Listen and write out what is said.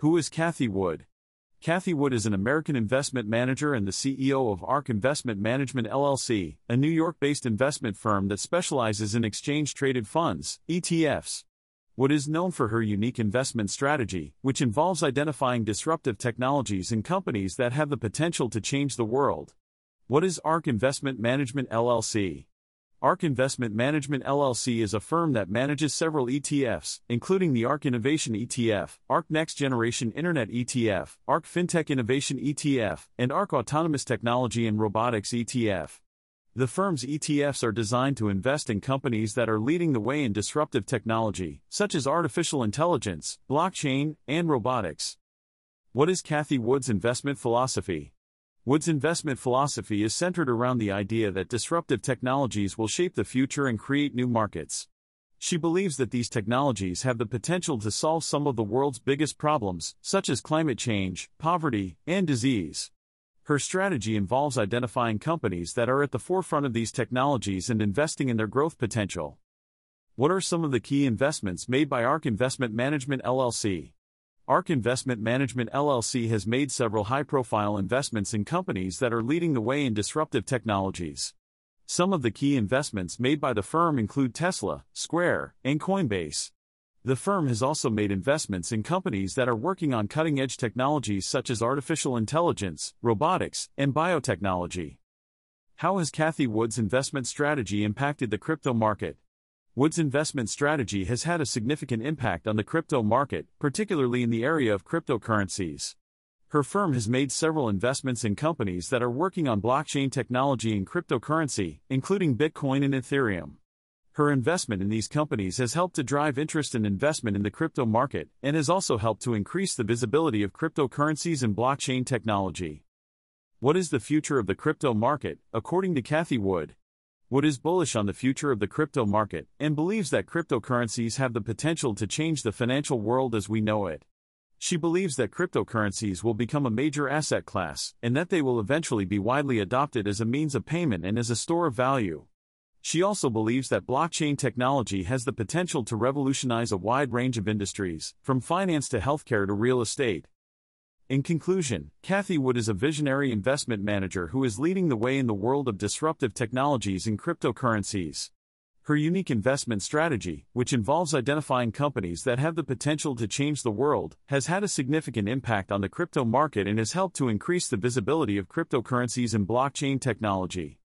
Who is Cathie Wood? Cathie Wood is an American investment manager and the CEO of ARK Investment Management LLC, a New York-based investment firm that specializes in exchange-traded funds, ETFs. Wood is known for her unique investment strategy, which involves identifying disruptive technologies in companies that have the potential to change the world. What is ARK Investment Management LLC? ARK Investment Management LLC is a firm that manages several ETFs, including the ARK Innovation ETF, ARK Next Generation Internet ETF, ARK FinTech Innovation ETF, and ARK Autonomous Technology and Robotics ETF. The firm's ETFs are designed to invest in companies that are leading the way in disruptive technology, such as artificial intelligence, blockchain, and robotics. What is Cathie Wood's investment philosophy? Wood's investment philosophy is centered around the idea that disruptive technologies will shape the future and create new markets. She believes that these technologies have the potential to solve some of the world's biggest problems, such as climate change, poverty, and disease. Her strategy involves identifying companies that are at the forefront of these technologies and investing in their growth potential. What are some of the key investments made by ARK Investment Management LLC? ARK Investment Management LLC has made several high-profile investments in companies that are leading the way in disruptive technologies. Some of the key investments made by the firm include Tesla, Square, and Coinbase. The firm has also made investments in companies that are working on cutting-edge technologies such as artificial intelligence, robotics, and biotechnology. How has Cathie Wood's investment strategy impacted the crypto market? Wood's investment strategy has had a significant impact on the crypto market, particularly in the area of cryptocurrencies. Her firm has made several investments in companies that are working on blockchain technology and cryptocurrency, including Bitcoin and Ethereum. Her investment in these companies has helped to drive interest and investment in the crypto market, and has also helped to increase the visibility of cryptocurrencies and blockchain technology. What is the future of the crypto market, according to Cathie Wood? Wood is bullish on the future of the crypto market, and believes that cryptocurrencies have the potential to change the financial world as we know it. She believes that cryptocurrencies will become a major asset class, and that they will eventually be widely adopted as a means of payment and as a store of value. She also believes that blockchain technology has the potential to revolutionize a wide range of industries, from finance to healthcare to real estate. In conclusion, Cathie Wood is a visionary investment manager who is leading the way in the world of disruptive technologies and cryptocurrencies. Her unique investment strategy, which involves identifying companies that have the potential to change the world, has had a significant impact on the crypto market and has helped to increase the visibility of cryptocurrencies and blockchain technology.